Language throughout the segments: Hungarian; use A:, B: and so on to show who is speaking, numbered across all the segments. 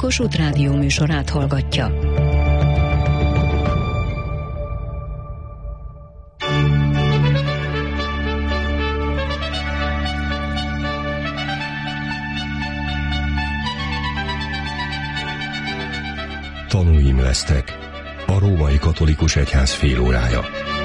A: Kossuth Rádió műsorát hallgatja.
B: Tanúim lesztek. A Római Katolikus Egyház félórája.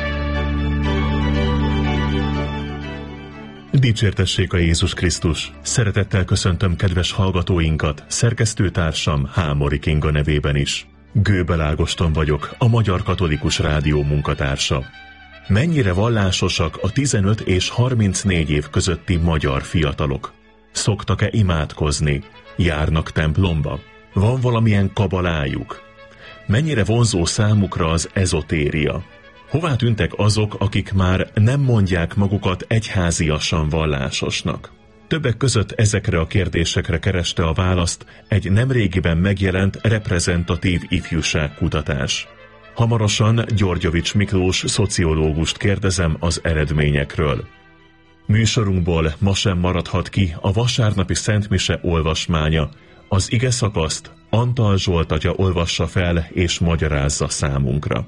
C: Dicsértessék a Jézus Krisztus! Szeretettel köszöntöm kedves hallgatóinkat, szerkesztőtársam Hámori Kinga nevében is. Gőbel Ágoston vagyok, a Magyar Katolikus Rádió munkatársa. Mennyire vallásosak a 15 és 34 év közötti magyar fiatalok? Szoktak-e imádkozni? Járnak templomba? Van valamilyen kabalájuk? Mennyire vonzó számukra az ezotéria? Hová tűntek azok, akik már nem mondják magukat egyháziasan vallásosnak? Többek között ezekre a kérdésekre kereste a választ egy nemrégiben megjelent reprezentatív ifjúságkutatás. Hamarosan Györgyevics Miklós szociológust kérdezem az eredményekről. Műsorunkból ma sem maradhat ki a vasárnapi szentmise olvasmánya. Az igeszakaszt Antal Zsolt atya olvassa fel és magyarázza számunkra.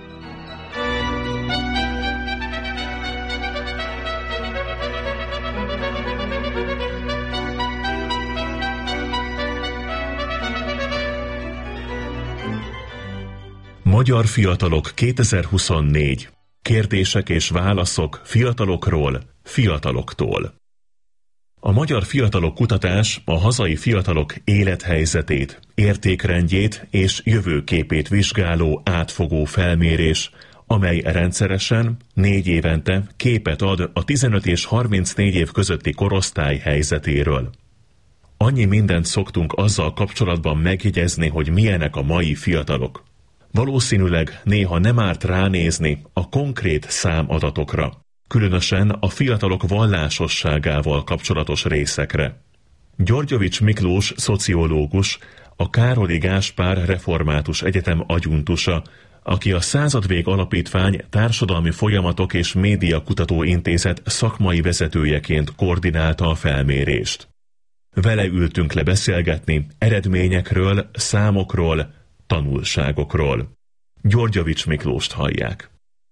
C: Magyar fiatalok 2024. Kérdések és válaszok fiatalokról, fiataloktól. A Magyar Fiatalok Kutatás a hazai fiatalok élethelyzetét, értékrendjét és jövőképét vizsgáló átfogó felmérés, amely rendszeresen 4 évente képet ad a 15 és 34 év közötti korosztály helyzetéről. Annyi mindent szoktunk azzal kapcsolatban megjegyezni, hogy milyenek a mai fiatalok. Valószínűleg néha nem árt ránézni a konkrét számadatokra, különösen a fiatalok vallásosságával kapcsolatos részekre. Györgyevics Miklós szociológus, a Károli Gáspár Református Egyetem adjunktusa, aki a Századvég Alapítvány Társadalmi Folyamatok és Médiakutató Intézet szakmai vezetőjeként koordinálta a felmérést. Vele ültünk le beszélgetni eredményekről, számokról, tanulságokról. Györgyevics Miklóst hallják.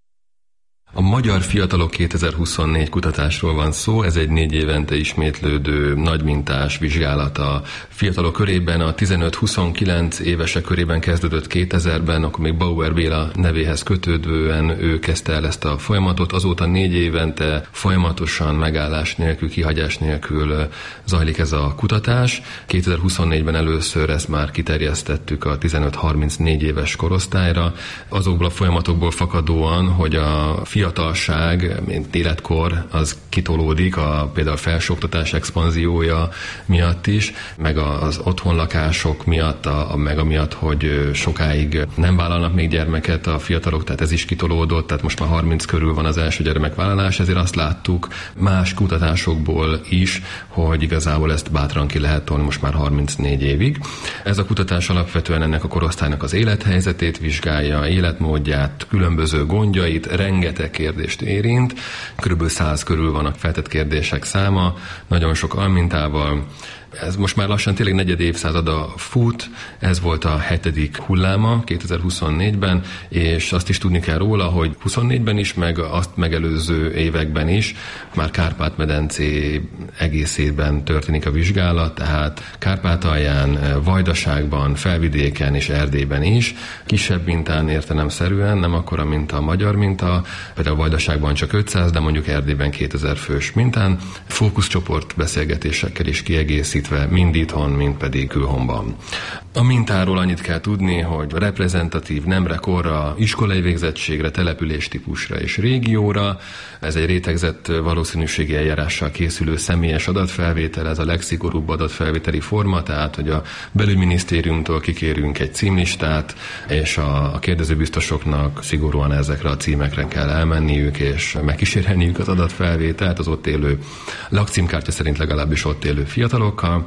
D: A Magyar Fiatalok 2024 kutatásról van szó, ez egy 4 évente ismétlődő nagymintás vizsgálata. Fiatalok körében, a 15-29 évesek körében kezdődött 2000-ben, akkor még Bauer Béla nevéhez kötődően ő kezdte el ezt a folyamatot. Azóta 4 évente folyamatosan megállás nélkül, kihagyás nélkül zajlik ez a kutatás. 2024-ben először ezt már kiterjesztettük a 15-34 éves korosztályra. Azokból a folyamatokból fakadóan, hogy a fiatalság, mint életkor, az kitolódik például a felsőoktatás expanziója miatt is, meg az otthonlakások miatt, meg amiatt, hogy sokáig nem vállalnak még gyermeket a fiatalok, tehát ez is kitolódott, tehát most már 30 körül van az első gyermekvállalás, ezért azt láttuk más kutatásokból is, hogy igazából ezt bátran ki lehet tolni most már 34 évig. Ez a kutatás alapvetően ennek a korosztálynak az élethelyzetét vizsgálja, életmódját, különböző gondjait, rengeteg kérdést érint. Körülbelül 100 körül vannak feltett kérdések száma, nagyon sok almintával. Ez most már lassan tényleg negyed évszázada fut, ez volt a 7. hulláma 2024-ben, és azt is tudni kell róla, hogy 24-ben is, meg azt megelőző években is már Kárpát-medencé egészében történik a vizsgálat, tehát Kárpátalján, Vajdaságban, Felvidéken és Erdélyben is, kisebb mintán értelemszerűen, nem akkora, mint a magyar minta, például Vajdaságban csak 500, de mondjuk Erdélyben 2000 fős mintán, fókuszcsoport beszélgetésekkel is kiegészít, mind itthon, mind pedig külhonban. A mintáról annyit kell tudni, hogy reprezentatív nemre, korra, iskolai végzettségre, településtípusra és régióra. Ez egy rétegzett valószínűségi eljárással készülő személyes adatfelvétel, ez a legszigorúbb adatfelvételi forma, tehát hogy a belügyminisztériumtól kikérünk egy címlistát, és a kérdezőbiztosoknak szigorúan ezekre a címekre kell elmenniük, és megkísérelniük az adatfelvételt az ott élő lakcímkártya szerint legalábbis ott élő fiatalokkal.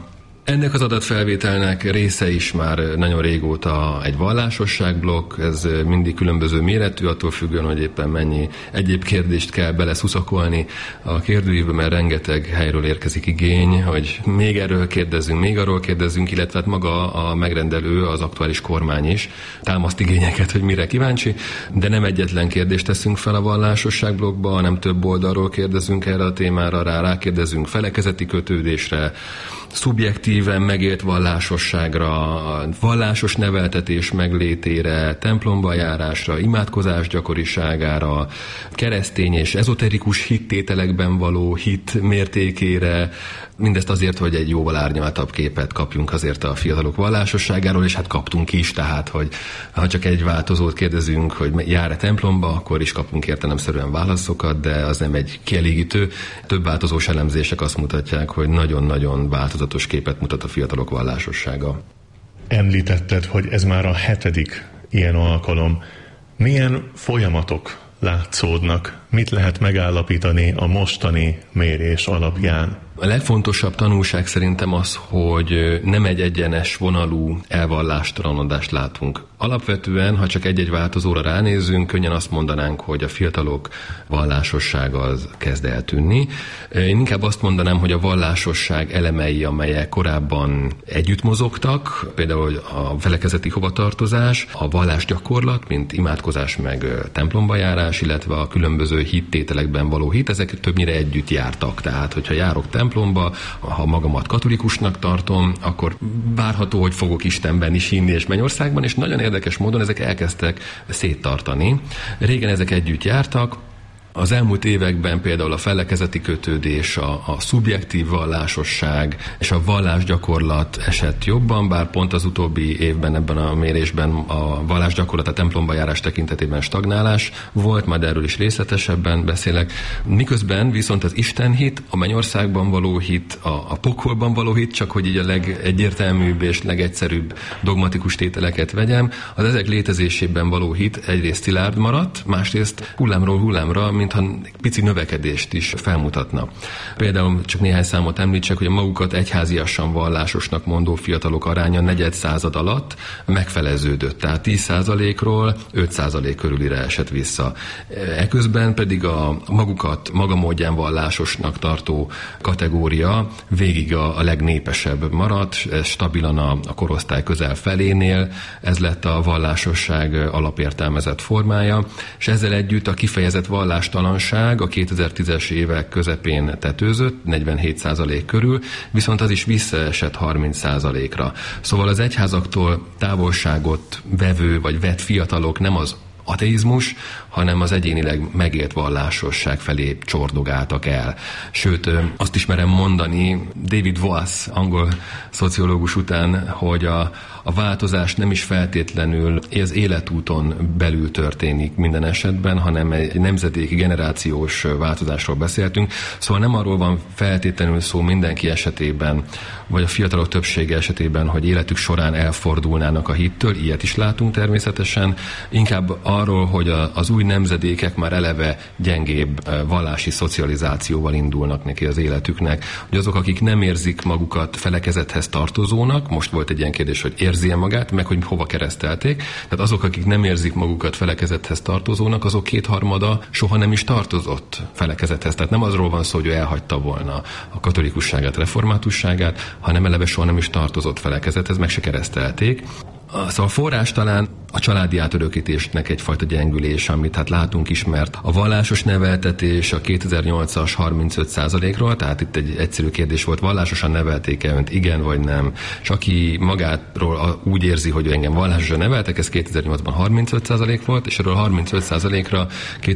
D: Ennek az adatfelvételnek része is már nagyon régóta egy vallásosságblokk, ez mindig különböző méretű, attól függően, hogy éppen mennyi egyéb kérdést kell beleszuszakolni a kérdőívbe, mert rengeteg helyről érkezik igény, hogy még erről kérdezzünk, még arról kérdezzünk, illetve hát maga a megrendelő, az aktuális kormány is támaszt igényeket, hogy mire kíváncsi, de nem egyetlen kérdést teszünk fel a vallásosságblokkba, hanem több oldalról kérdezünk erre a témára, rákérdezünk felekezeti kötődésre, szubjektíven megélt vallásosságra, vallásos neveltetés meglétére, templomba járásra, imádkozás gyakoriságára, keresztény és ezoterikus hittételekben való hit mértékére, mindezt azért, hogy egy jóval árnyaltabb képet kapjunk azért a fiatalok vallásosságáról, és hát kaptunk is, tehát, hogy ha csak egy változót kérdezünk, hogy jár-e templomba, akkor is kapunk értelemszerűen válaszokat, de az nem egy kielégítő. Több változós elemzések azt mutatják, hogy nagyon-nagyon változatos képet mutat a fiatalok vallásossága.
C: Említetted, hogy ez már a 7. ilyen alkalom. Milyen folyamatok látszódnak? Mit lehet megállapítani a mostani mérés alapján?
D: A legfontosabb tanulság szerintem az, hogy nem egy egyenes vonalú elvallástalanodást látunk. Alapvetően, ha csak egy-egy változóra ránézzünk, könnyen azt mondanánk, hogy a fiatalok vallásossága az kezd eltűnni. Én inkább azt mondanám, hogy a vallásosság elemei, amelyek korábban együtt mozogtak, például a felekezeti hovatartozás, a vallásgyakorlat, mint imádkozás meg templomba járás, illetve a különböző hittételekben való hit, ezek többnyire együtt jártak. Tehát, hogyha járok templomba, ha magamat katolikusnak tartom, akkor várható, hogy fogok Istenben is hinni és mennyországban, és nagyon érdekes módon ezek elkezdtek széttartani. Régen ezek együtt jártak, az elmúlt években például a felekezeti kötődés, a szubjektív vallásosság és a vallásgyakorlat esett jobban, bár pont az utóbbi évben ebben a mérésben a vallásgyakorlat, a templomba járás tekintetében stagnálás volt, majd erről is részletesebben beszélek. Miközben viszont az istenhit, a mennyországban való hit, a pokolban való hit, csak hogy így a legegyértelműbb és legegyszerűbb dogmatikus tételeket vegyem, az ezek létezésében való hit egyrészt szilárd maradt, másrészt hullámról hullámra, mintha pici növekedést is felmutatna. Például csak néhány számot említsek, hogy a magukat egyháziasan vallásosnak mondó fiatalok aránya negyed század alatt megfeleződött, tehát 10%-ról 5% körülire esett vissza. Eközben pedig a magukat maga módján vallásosnak tartó kategória végig a legnépesebb maradt, ez stabilan a korosztály közel felénél, ez lett a vallásosság alapértelmezett formája, és ezzel együtt a kifejezett vallástalanság a 2010-es évek közepén tetőzött, 47% körül, viszont az is visszaesett 30%-ra. Szóval az egyházaktól távolságot vevő vagy vett fiatalok nem az ateizmus, hanem az egyénileg megélt vallásosság felé csordogáltak el. Sőt, azt is merem mondani, David Voss, angol szociológus után, hogy a változás nem is feltétlenül az életúton belül történik minden esetben, hanem egy nemzedéki, generációs változásról beszéltünk. Szóval nem arról van feltétlenül szó mindenki esetében, vagy a fiatalok többsége esetében, hogy életük során elfordulnának a hittől, ilyet is látunk természetesen, inkább arról, hogy az új nemzedékek már eleve gyengébb vallási szocializációval indulnak neki az életüknek. Hogy azok, akik nem érzik magukat felekezethez tartozónak, most volt egy ilyen kérdés, hogy érzi-e magát, meg hogy hova keresztelték, tehát azok, akik nem érzik magukat felekezethez tartozónak, azok kétharmada soha nem is tartozott felekezethez. Tehát nem azról van szó, hogy ő elhagyta volna a katolikusságát, reformátusságát, hanem eleve soha nem is tartozott felekezethez, meg se keresztelték. Szóval a forrás talán a családi átörökítésnek egyfajta gyengülés, amit hát látunk is, mert a vallásos neveltetés a 2008-as 35%-ról, tehát itt egy egyszerű kérdés volt, vallásosan nevelték-e önt, igen vagy nem, és aki magátról úgy érzi, hogy engem vallásosan neveltek, ez 2008-ban 35% volt, és erről 35%-ra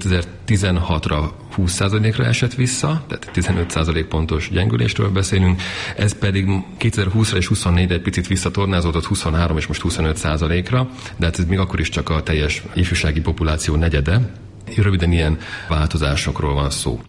D: 2016-ra 20%-ra esett vissza, tehát 15% pontos gyengülésről beszélünk, ez pedig 2020-ra és 2024-re egy picit visszatornázódott 23 és most 25%-ra, de hát ez még akkor is csak a teljes ifjúsági populáció negyede. Röviden ilyen változásokról van szó.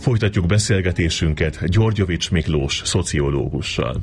C: Folytatjuk beszélgetésünket Györgyevics Miklós szociológussal.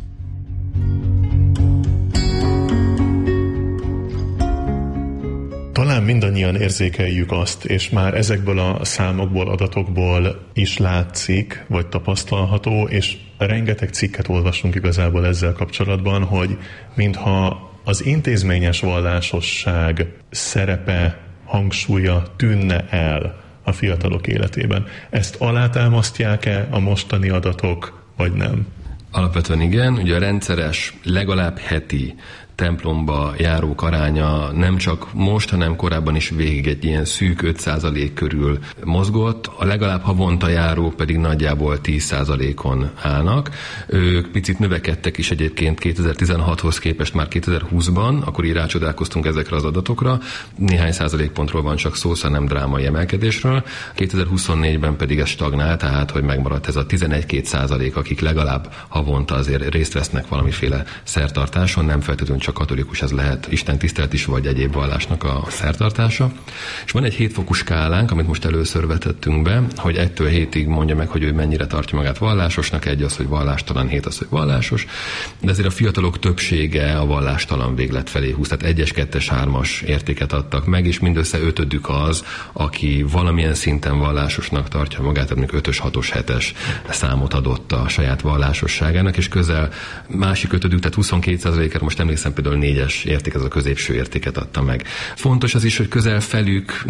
C: Talán mindannyian érzékeljük azt, és már ezekből a számokból, adatokból is látszik, vagy tapasztalható, és rengeteg cikket olvasunk igazából ezzel kapcsolatban, hogy mintha az intézményes vallásosság szerepe, hangsúlya tűnne el a fiatalok életében. Ezt alátámasztják-e a mostani adatok, vagy nem?
D: Alapvetően igen, ugye a rendszeres, legalább heti templomba járók aránya nem csak most, hanem korábban is végig egy ilyen szűk 5% körül mozgott, a legalább havonta járók pedig nagyjából 10%-on állnak. Ők picit növekedtek is egyébként 2016-hoz képest már 2020-ban, akkor így rácsodálkoztunk ezekre az adatokra. Néhány százalékpontról van csak szó, szóval nem drámai emelkedésről. 2024-ben pedig ez stagnál, tehát hogy megmaradt ez a 11-2%, akik legalább havonta azért részt vesznek valamiféle szertartáson, nem feltétlenül csak katolikus, ez lehet istentisztelet is, vagy egyéb vallásnak a szertartása. És van egy 7 fokú skálánk, amit most először vetettünk be, hogy 1-től 7-ig mondja meg, hogy ő mennyire tartja magát vallásosnak, egy az, hogy vallástalan, 7 az, hogy vallásos, de azért a fiatalok többsége a vallástalan véglet felé húz, tehát 1-es, 2-es, 3-as értéket adtak meg, és mindössze 5-ük az, aki valamilyen szinten vallásosnak tartja magát, tehát mondjuk 5-ös, 6-os, 7-es számot adott a saját vallásosságának, és közel másik 5-ük, tehát 22%-ra most emlékszem, például 4-es érték, ez a középső értéket adta meg. Fontos az is, hogy közel felük,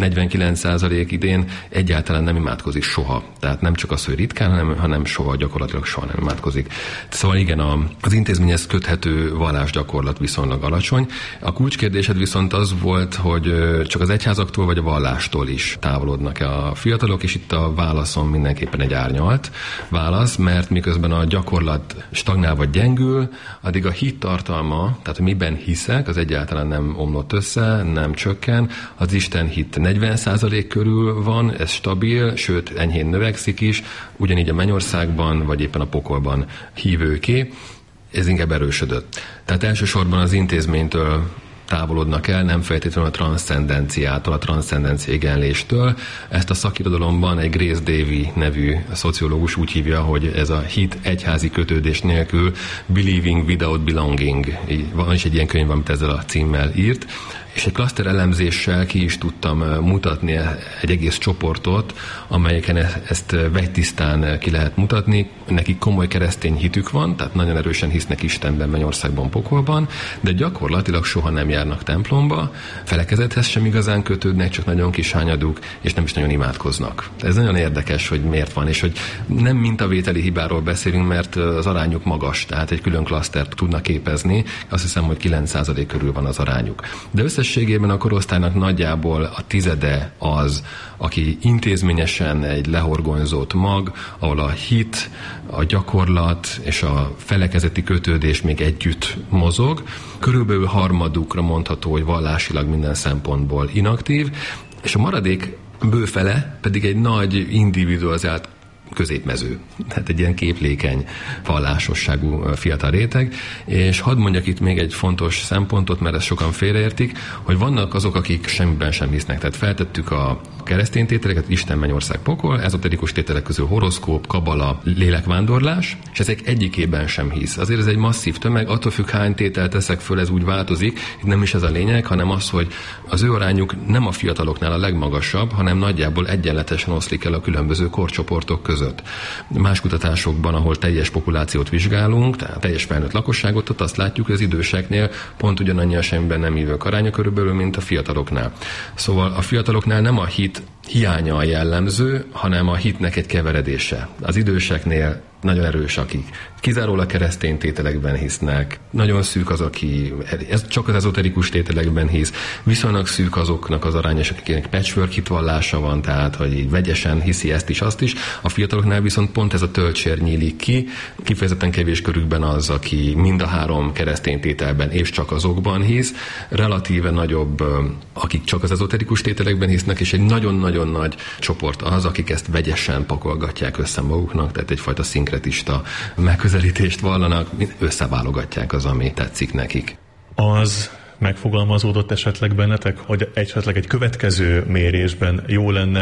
D: 49% idén egyáltalán nem imádkozik soha. Tehát nem csak az, hogy ritkán, hanem soha, gyakorlatilag soha nem imádkozik. Szóval igen, az intézményhez köthető vallásgyakorlat viszonylag alacsony. A kulcskérdésed viszont az volt, hogy csak az egyházaktól vagy a vallástól is távolodnak a fiatalok, és itt a válaszom mindenképpen egy árnyalt válasz, mert miközben a gyakorlat stagnál vagy gyengül, addig a hit tartalma, tehát miben hiszek, az egyáltalán nem omlott össze, nem csökken. Az Isten hit 40% körül van, ez stabil, sőt enyhén növekszik is, ugyanígy a mennyországban, vagy éppen a pokolban hívőké, ez inkább erősödött. Tehát elsősorban az intézménytől távolodnak el, nem feltétlenül a transzcendenciától, a transzcendencia igenléstől. Ezt a szakirodalomban egy Grace Davy nevű szociológus úgy hívja, hogy ez a hit egyházi kötődés nélkül, believing without belonging. Van is egy ilyen könyv, amit ezzel a címmel írt, és egy klaszter elemzéssel ki is tudtam mutatni egy egész csoportot, amelyeken ezt vegytisztán ki lehet mutatni. Nekik komoly keresztény hitük van, tehát nagyon erősen hisznek Istenben, mennyországban, pokolban, de gyakorlatilag soha nem járnak templomba, felekezethez sem igazán kötődnek, csak nagyon kis hányaduk, és nem is nagyon imádkoznak. Ez nagyon érdekes, hogy miért van, és hogy nem mintavételi hibáról beszélünk, mert az arányuk magas, tehát egy külön klasztert tudnak képezni, azt hiszem, hogy 9% körül van az arányuk. De összességében a korosztálynak nagyjából a tizede az, aki intézményesen egy lehorgonyzott mag, ahol a hit, a gyakorlat és a felekezeti kötődés még együtt mozog. Körülbelül harmadukra mondható, hogy vallásilag minden szempontból inaktív, és a maradék bőfele pedig egy nagy individualizált középmező. Tehát egy ilyen képlékeny vallásosságú fiatal réteg. És hadd mondjak itt még egy fontos szempontot, mert ezt sokan félreértik, hogy vannak azok, akik semmiben sem hisznek. Tehát feltettük a keresztény tételeket, Isten, mennyország, pokol, ezoterikus tételek közül horoszkóp, kabala, lélekvándorlás, és ezek egyikében sem hisz. Azért ez egy masszív tömeg, attól függ, hány tételt teszek föl, ez úgy változik. Itt nem is ez a lényeg, hanem az, hogy az ő arányuk nem a fiataloknál a legmagasabb, hanem nagyjából egyenletesen oszlik el a különböző korcsoportok között. Más kutatásokban, ahol teljes populációt vizsgálunk, tehát teljes felnőtt lakosságot, ott azt látjuk, hogy az időseknél pont ugyanannyi a semmiben nem hívők aránya körülbelül, mint a fiataloknál. Szóval a fiataloknál nem a hit hiánya a jellemző, hanem a hitnek egy keveredése. Az időseknél nagyon erős, akik kizárólag keresztény tételekben hisznek, nagyon szűk az, aki csak az ezoterikus tételekben hisz, viszonylag szűk azoknak az aránya, akiknek patchwork hitvallása van, tehát hogy így vegyesen hiszi ezt is, azt is. A fiataloknál viszont pont ez a töltsér nyílik ki, kifejezetten kevés körükben az, aki mind a három keresztény tételben és csak azokban hisz, relatíve nagyobb, akik csak az ezoterikus tételekben hisznek, és egy nagyon-nagyon nagy csoport az, akik ezt vegyesen pakolgatják össze maguknak, tehát egyfajta szinkretista megközelítést vallanak, összeválogatják az, ami tetszik nekik.
C: Az megfogalmazódott esetleg bennetek, hogy esetleg egy következő mérésben jó lenne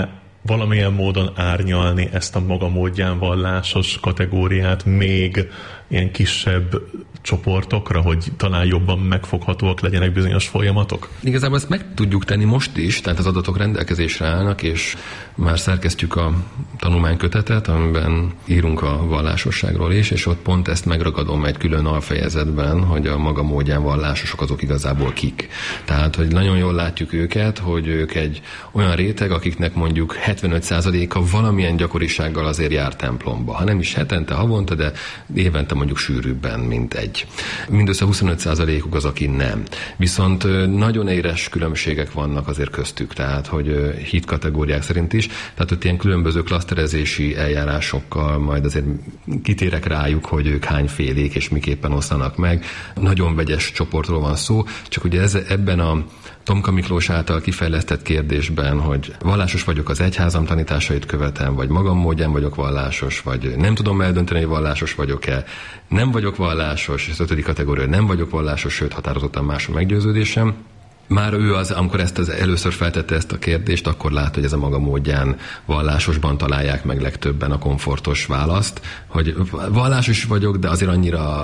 C: valamilyen módon árnyalni ezt a maga módján vallásos kategóriát még ilyen kisebb csoportokra, hogy talán jobban megfoghatóak legyenek bizonyos folyamatok?
D: Igazából ezt meg tudjuk tenni most is, tehát az adatok rendelkezésre állnak, és már szerkesztjük a tanulmánykötetet, amiben írunk a vallásosságról is, és ott pont ezt megragadom egy külön alfejezetben, hogy a maga módján vallásosok azok igazából kik. Tehát, hogy nagyon jól látjuk őket, hogy ők egy olyan réteg, akiknek mondjuk 75%-a valamilyen gyakorisággal azért jár templomba. Ha nem is hetente, havonta, de évente mondjuk sűrűbben, mint egy. Mindössze 25%-uk az, aki nem. Viszont nagyon éres különbségek vannak azért köztük, tehát, hogy hit kategóriák szerint is, tehát ott ilyen különböző klaszterezési eljárásokkal majd azért kitérek rájuk, hogy ők hányfélék és miképpen oszlanak meg. Nagyon vegyes csoportról van szó, csak ugye ebben a Tomka Miklós által kifejlesztett kérdésben, hogy vallásos vagyok, az egyházam tanításait követem, vagy magam módján vagyok vallásos, vagy nem tudom eldönteni, hogy vallásos vagyok-e, nem vagyok vallásos, és az 5. kategória, nem vagyok vallásos, sőt határozottan más a meggyőződésem. Már ő az, amikor először feltette ezt a kérdést, akkor látta, hogy ez a maga módján vallásosban találják meg legtöbben a komfortos választ, hogy vallásos vagyok, de azért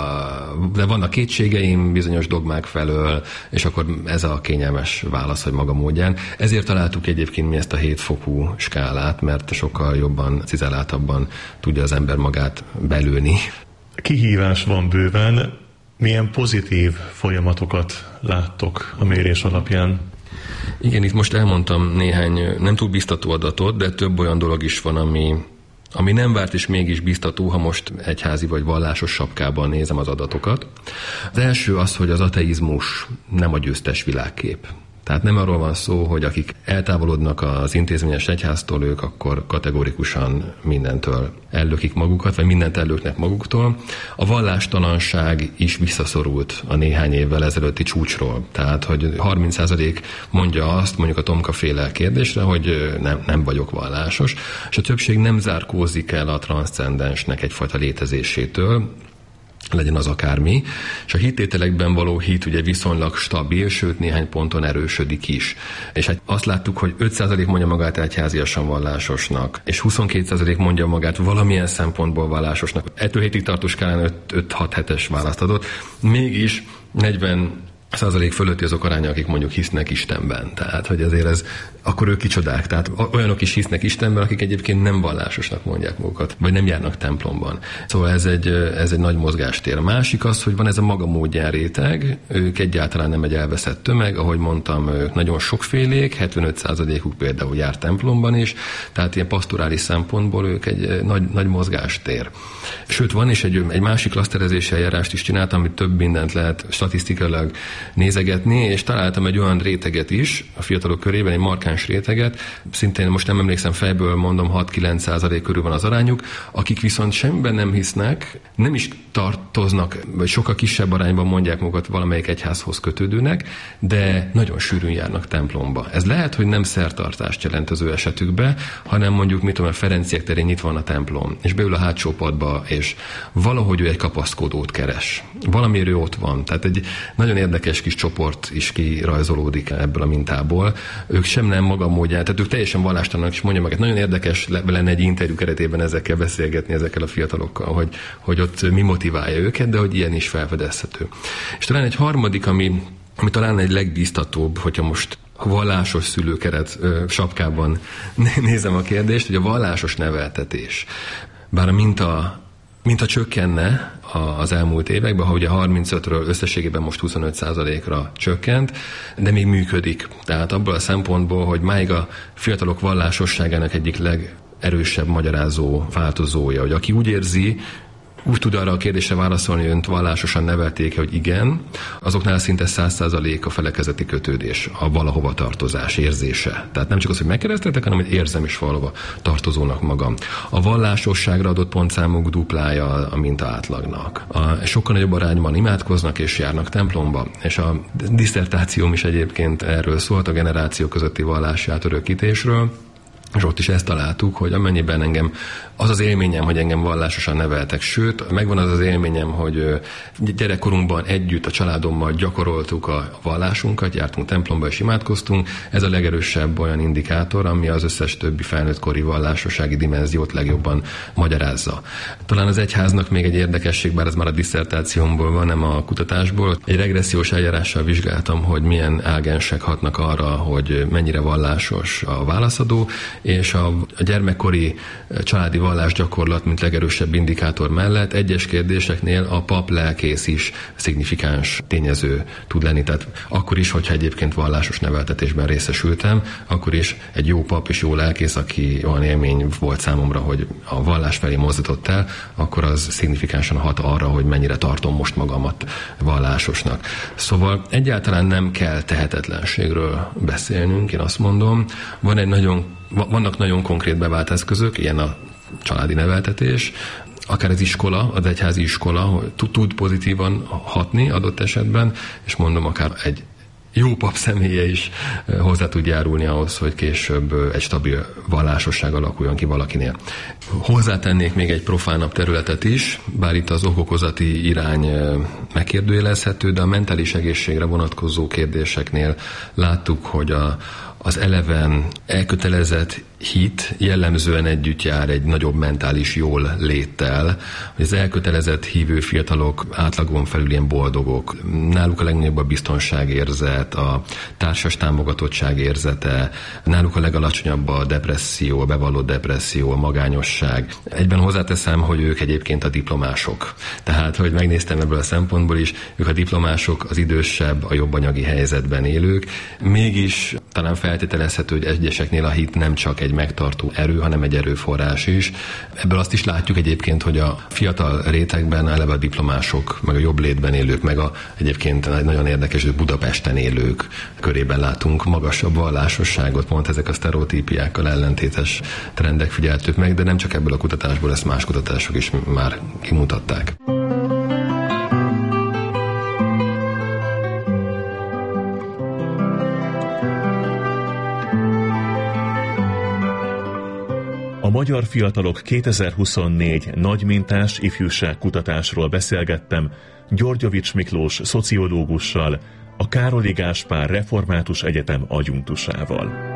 D: de vannak kétségeim bizonyos dogmák felől, és akkor ez a kényelmes válasz, hogy maga módján. Ezért találtuk egyébként mi ezt a 7 fokú skálát, mert sokkal jobban, cizelláltabban tudja az ember magát belőni.
C: Kihívás van bőven. Milyen pozitív folyamatokat láttok a mérés alapján?
D: Igen, itt most elmondtam néhány nem túl biztató adatot, de több olyan dolog is van, ami nem várt és mégis biztató, ha most egyházi vagy vallásos sapkában nézem az adatokat. Az első az, hogy az ateizmus nem a győztes világkép. Tehát nem arról van szó, hogy akik eltávolodnak az intézményes egyháztól, ők akkor kategorikusan mindentől ellökik magukat, vagy mindent ellöknek maguktól. A vallástalanság is visszaszorult a néhány évvel ezelőtti csúcsról. Tehát, hogy 30% mondja azt, mondjuk a Tomka-féle kérdésre, hogy nem vagyok vallásos, és a többség nem zárkózik el a transzcendensnek egyfajta létezésétől, legyen az akármi, és a hittételekben való hit ugye viszonylag stabil, sőt néhány ponton erősödik is. És hát azt láttuk, hogy 5% mondja magát egyháziasan vallásosnak, és 22% mondja magát valamilyen szempontból vallásosnak. Ettől hétig tartó skálán 5-6-7-es választ adott. Mégis 40% fölötti azok aránya, akik mondjuk hisznek Istenben. Tehát, hogy azért akkor ők kicsodák. Tehát olyanok is hisznek Istenben, akik egyébként nem vallásosnak mondják magukat, vagy nem járnak templomban. Szóval ez egy nagy mozgástér. A másik az, hogy van ez a maga módján réteg, ők egyáltalán nem egy elveszett tömeg, ahogy mondtam, ők nagyon sokfélék, 75%-uk például jár templomban is, tehát ilyen pastorális szempontból ők egy nagy mozgástér. Sőt, van is egy másik klaszterezési eljárást is csináltam, amit több mindent lehet statisztikailag nézegetni, és találtam egy olyan réteget is a fiatalok körében, egy markáns réteget, szintén most nem emlékszem fejből, mondom 6-9% körül van az arányuk, akik viszont semmiben nem hisznek, nem is tartoznak, vagy sokkal kisebb arányban mondják magukat valamelyik egyházhoz kötődőnek, de nagyon sűrűn járnak templomba. Ez lehet, hogy nem szertartást jelent az ő esetükbe, hanem mondjuk, mit tudom, a Ferenciek terén nyitva van a templom, és beül a hátsó padba, és valahogy ő egy kapaszkodót keres. Valamiért ő ott van. Tehát egy nagyon érdekes kis csoport is kirajzolódik ebből a mintából. Ők sem nem maga módján, tehát ők teljesen vallástalanok is mondja magát. Nagyon érdekes lenne egy interjú keretében ezekkel beszélgetni, ezekkel a fiatalokkal, hogy ott mi motiválja őket, de hogy ilyen is felfedezhető. És talán egy harmadik, ami talán egy legbíztatóbb, hogyha most a vallásos szülőkeret sapkában nézem a kérdést, hogy a vallásos neveltetés. Bár a minta csökkenne az elmúlt években, ha ugye 35-ről összességében most 25%-ra csökkent, de még működik. Tehát abból a szempontból, hogy máig a fiatalok vallásosságának egyik legerősebb magyarázó változója, hogy aki úgy érzi, úgy tud arra a kérdésre válaszolni, hogy önt vallásosan nevelték, hogy igen, azoknál szinte 100% a felekezeti kötődés, a valahova tartozás érzése. Tehát nem csak az, hogy megkereszteltek, hanem hogy érzem is valahova tartozónak magam. A vallásosságra adott pontszámuk duplája a minta átlagnak. Sokkal nagyobb arányban imádkoznak és járnak templomba, és a disszertációm is egyébként erről szólt, a generáció közötti vallási átörökítésről. És ott is ezt találtuk, hogy amennyiben engem az az élményem, hogy engem vallásosan neveltek, sőt, megvan az az élményem, hogy gyerekkorunkban együtt a családommal gyakoroltuk a vallásunkat, jártunk templomba és imádkoztunk, ez a legerősebb olyan indikátor, ami az összes többi felnőttkori vallásossági dimenziót legjobban magyarázza. Talán az egyháznak még egy érdekesség, bár ez már a disszertációmból van, nem a kutatásból. Egy regressziós eljárással vizsgáltam, hogy milyen ágensek hatnak arra, hogy mennyire vallásos a válaszadó, és a gyermekkori családi vallásgyakorlat, mint legerősebb indikátor mellett egyes kérdéseknél a pap lelkész is szignifikáns tényező tud lenni. Tehát akkor is, hogyha egyébként vallásos neveltetésben részesültem, akkor is egy jó pap és jó lelkész, aki olyan élmény volt számomra, hogy a vallás felé mozdított el, akkor az szignifikánsan hat arra, hogy mennyire tartom most magamat vallásosnak. Szóval egyáltalán nem kell tehetetlenségről beszélnünk, én azt mondom. Vannak nagyon konkrét bevált eszközök, ilyen a családi neveltetés, akár az iskola, az egyházi iskola tud pozitívan hatni adott esetben, és mondom, akár egy jó pap személye is hozzá tud járulni ahhoz, hogy később egy stabil vallásosság alakuljon ki valakinél. Hozzátennék még egy profánabb területet is, bár itt az okokozati irány megkérdőjelezhető, de a mentális egészségre vonatkozó kérdéseknél láttuk, hogy az eleven elkötelezett hit jellemzően együtt jár egy nagyobb mentális jól léttel, hogy az elkötelezett hívő fiatalok átlagon felül ilyen boldogok. Náluk a legnagyobb a biztonságérzet, a társas támogatottság érzete, náluk a legalacsonyabb a depresszió, a bevallott depresszió, a magányosság. Egyben hozzáteszem, hogy ők egyébként a diplomások. Tehát, hogy megnéztem ebből a szempontból is, ők a diplomások, az idősebb, a jobb anyagi helyzetben élők. Mégis talán feltételezhető, hogy egyeseknél a hit nem csak egy megtartó erő, hanem egy erőforrás is. Ebből azt is látjuk egyébként, hogy a fiatal rétegben eleve a diplomások, meg a jobb létben élők, meg egyébként egy nagyon érdekes, hogy Budapesten élők körében látunk magasabb vallásosságot, pont ezek a sztereotípiákkal ellentétes trendek figyeltük meg, de nem csak ebből a kutatásból, ezt más kutatások is már kimutatták.
C: A Magyar Fiatalok 2024 nagymintás ifjúságkutatásról beszélgettem Györgyevics Miklós szociológussal, a Károli Gáspár Református Egyetem adjunktusával.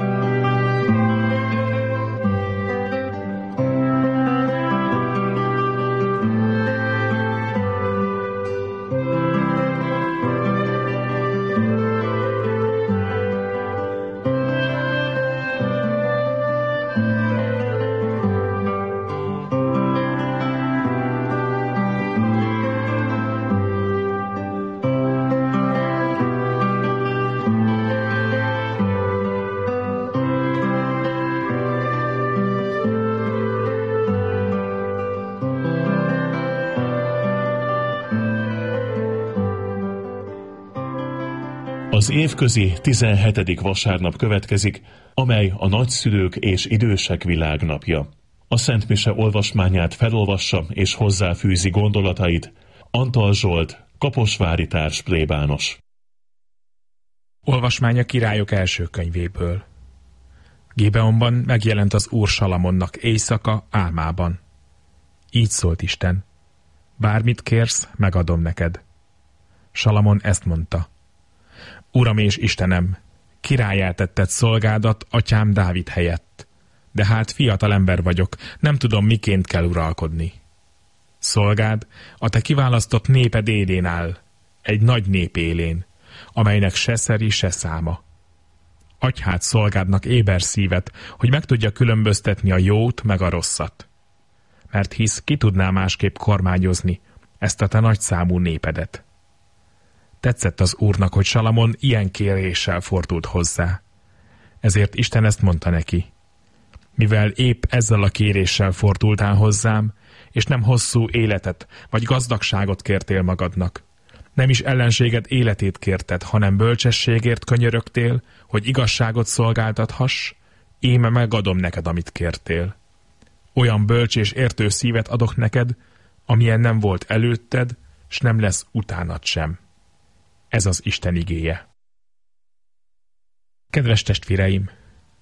C: Az évközi 17. vasárnap következik, amely a nagyszülők és idősek világnapja. A Szent Mise olvasmányát felolvassa és hozzáfűzi gondolatait Antal Zsolt, kaposvári társ plébános.
E: Olvasmány a Királyok első könyvéből. Gibeonban megjelent az Úr Salamonnak éjszaka álmában. Így szólt Isten: bármit kérsz, megadom neked. Salamon ezt mondta: Uram és Istenem, királlyá tetted szolgádat atyám Dávid helyett, de hát fiatal ember vagyok, nem tudom, miként kell uralkodni. Szolgád a te kiválasztott néped élén áll, egy nagy nép élén, amelynek se szeri, se száma. Adj hát szolgádnak éber szívet, hogy meg tudja különböztetni a jót meg a rosszat. Mert hisz ki tudná másképp kormányozni ezt a te nagyszámú népedet. Tetszett az Úrnak, hogy Salamon ilyen kéréssel fordult hozzá. Ezért Isten ezt mondta neki: mivel épp ezzel a kéréssel fordultál hozzám, és nem hosszú életet vagy gazdagságot kértél magadnak, nem is ellenséged életét kérted, hanem bölcsességért könyörögtél, hogy igazságot szolgáltathass, íme megadom neked, amit kértél. Olyan bölcs és értő szívet adok neked, amilyen nem volt előtted, s nem lesz utánad sem. Ez az Isten igéje. Kedves testvéreim,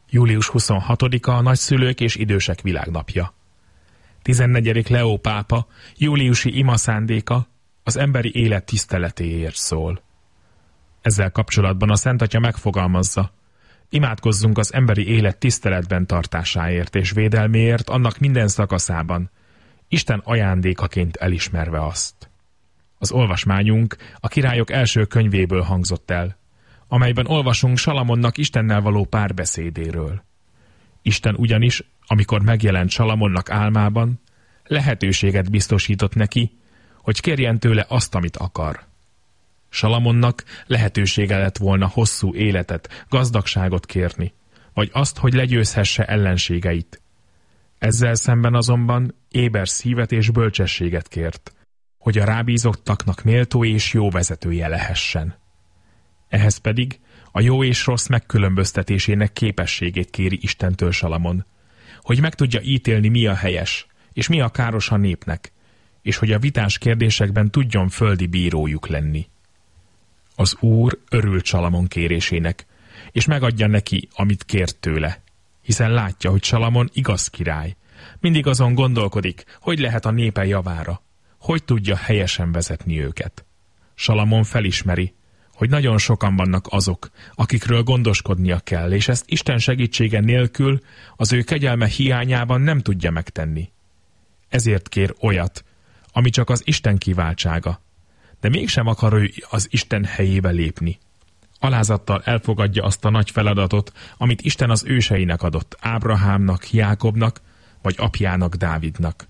E: Július 26-a a nagyszülők és idősek világnapja. 14. Leó pápa júliusi ima szándéka az emberi élet tiszteletéért szól. Ezzel kapcsolatban a Szent Atya megfogalmazza: imádkozzunk az emberi élet tiszteletben tartásáért és védelméért annak minden szakaszában, Isten ajándékaként elismerve azt. Az olvasmányunk a Királyok első könyvéből hangzott el, amelyben olvasunk Salamonnak Istennel való párbeszédéről. Isten ugyanis, amikor megjelent Salamonnak álmában, lehetőséget biztosított neki, hogy kérjen tőle azt, amit akar. Salamonnak lehetősége lett volna hosszú életet, gazdagságot kérni, vagy azt, hogy legyőzhesse ellenségeit. Ezzel szemben azonban éber szívet és bölcsességet kért, hogy a rábízottaknak méltó és jó vezetője lehessen. Ehhez pedig a jó és rossz megkülönböztetésének képességét kéri Istentől Salamon, hogy meg tudja ítélni, mi a helyes, és mi a káros a népnek, és hogy a vitás kérdésekben tudjon földi bírójuk lenni. Az Úr örült Salamon kérésének, és megadja neki, amit kért tőle, hiszen látja, hogy Salamon igaz király, mindig azon gondolkodik, hogy lehet a népe javára, hogy tudja helyesen vezetni őket. Salamon felismeri, hogy nagyon sokan vannak azok, akikről gondoskodnia kell, és ezt Isten segítsége nélkül az ő kegyelme hiányában nem tudja megtenni. Ezért kér olyat, ami csak az Isten kiváltsága, de mégsem akar ő az Isten helyébe lépni. Alázattal elfogadja azt a nagy feladatot, amit Isten az őseinek adott, Ábrahámnak, Jákobnak, vagy apjának, Dávidnak.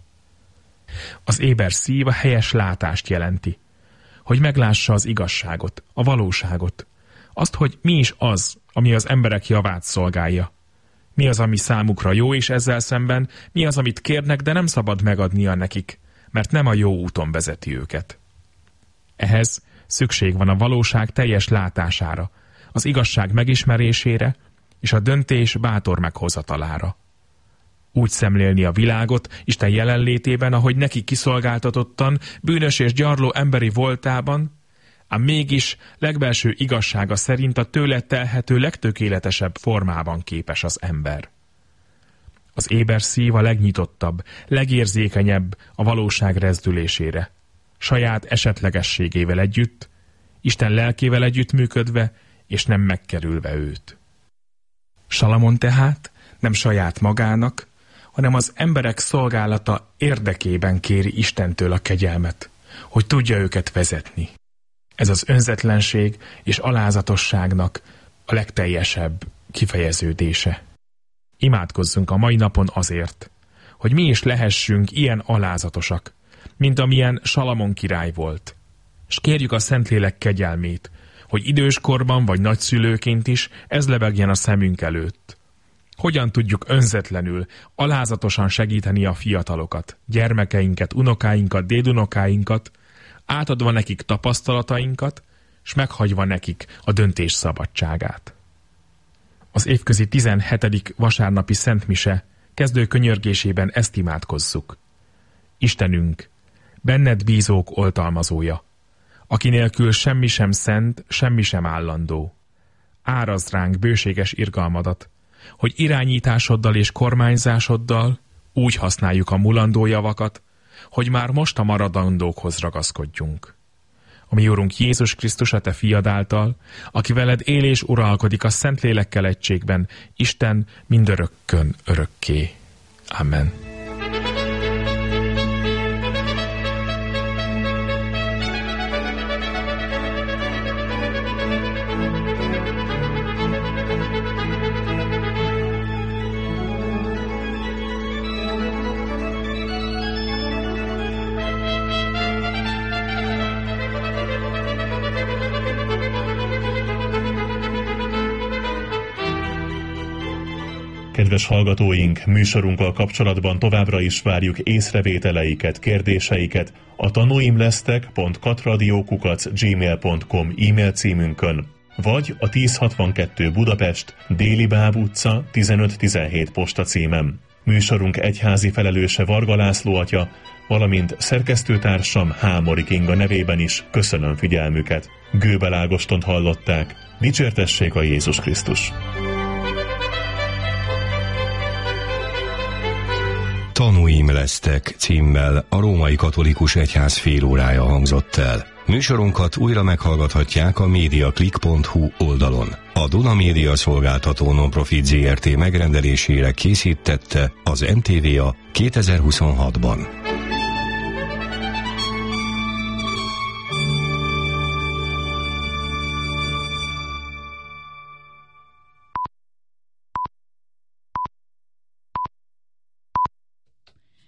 E: Az éber szív a helyes látást jelenti, hogy meglássa az igazságot, a valóságot, azt, hogy mi is az, ami az emberek javát szolgálja. Mi az, ami számukra jó, és ezzel szemben mi az, amit kérnek, de nem szabad megadnia nekik, mert nem a jó úton vezeti őket. Ehhez szükség van a valóság teljes látására, az igazság megismerésére és a döntés bátor meghozatalára. Úgy szemlélni a világot Isten jelenlétében, ahogy neki kiszolgáltatottan, bűnös és gyarló emberi voltában, ám mégis legbelső igazsága szerint a tőle telhető legtökéletesebb formában képes az ember. Az éber szív a legnyitottabb, legérzékenyebb a valóság rezdülésére, saját esetlegességével együtt, Isten lelkével együttműködve, és nem megkerülve őt. Salamon tehát nem saját magának, hanem az emberek szolgálata érdekében kéri Istentől a kegyelmet, hogy tudja őket vezetni. Ez az önzetlenség és alázatosságnak a legteljesebb kifejeződése. Imádkozzunk a mai napon azért, hogy mi is lehessünk ilyen alázatosak, mint amilyen Salamon király volt. És kérjük a Szentlélek kegyelmét, hogy időskorban vagy nagyszülőként is ez lebegjen a szemünk előtt. Hogyan tudjuk önzetlenül, alázatosan segíteni a fiatalokat, gyermekeinket, unokáinkat, dédunokáinkat, átadva nekik tapasztalatainkat, s meghagyva nekik a döntés szabadságát. Az évközi 17. vasárnapi szentmise kezdő könyörgésében ezt imádkozzuk. Istenünk, benned bízók oltalmazója, aki nélkül semmi sem szent, semmi sem állandó. Árazd ránk bőséges irgalmadat, hogy irányításoddal és kormányzásoddal úgy használjuk a mulandó javakat, hogy már most a maradandókhoz ragaszkodjunk. A mi Urunk Jézus Krisztus, a te fiad által, aki veled él és uralkodik a Szentlélekkel egységben, Isten mindörökkön örökké. Amen.
C: Kedves hallgatóink, műsorunkkal kapcsolatban továbbra is várjuk észrevételeiket, kérdéseiket a tanuimlesztek.katradio@gmail.com e-mail címünkön, vagy a 1062 Budapest, Déli Báb utca 1517 posta címem. Műsorunk egyházi felelőse Varga László atya, valamint szerkesztőtársam Hámori Inga nevében is köszönöm figyelmüket. Gőbel Ágostont hallották. Dicsértessék a Jézus Krisztus!
B: Tanúim lesztek címmel a Római Katolikus Egyház félórája hangzott el. Műsorunkat újra meghallgathatják a mediaclick.hu oldalon. A Duna Média Szolgáltató Nonprofit Zrt. Megrendelésére készítette az NTVA 2026-ban.